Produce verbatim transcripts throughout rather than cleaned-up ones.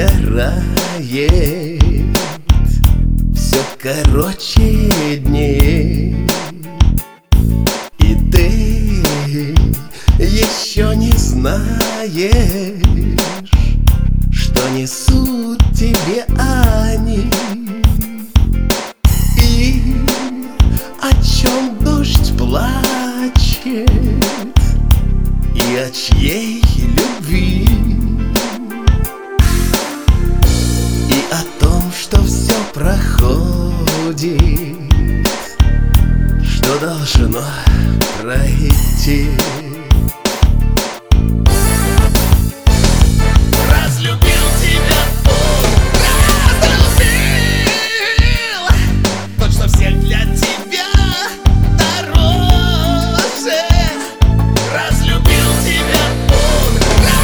сгорает, все короче дней, и ты еще не знаешь, что несут тебе они, и о чем дождь плачет, и о чьей любви, и о том, что все проходит, что должно пройти. Разлюбил тебя он, разлюбил, тот, что всех для тебя дороже. Разлюбил тебя он,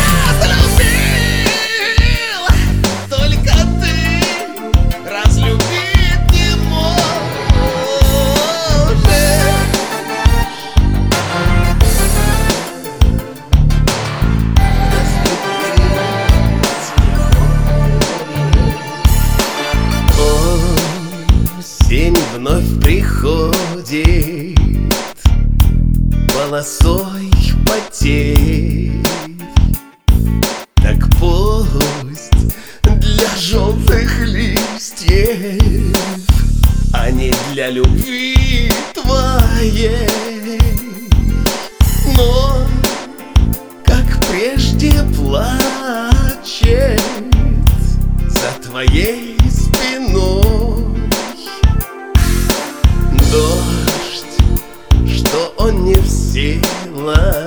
разлюбил, только ты разлюбить не можешь. Осень вновь приходит, полосой потеет. Так пусть для желтых листьев, а не для любви твоей. Но как прежде плачет за твоей спиной дождь, что он не в силах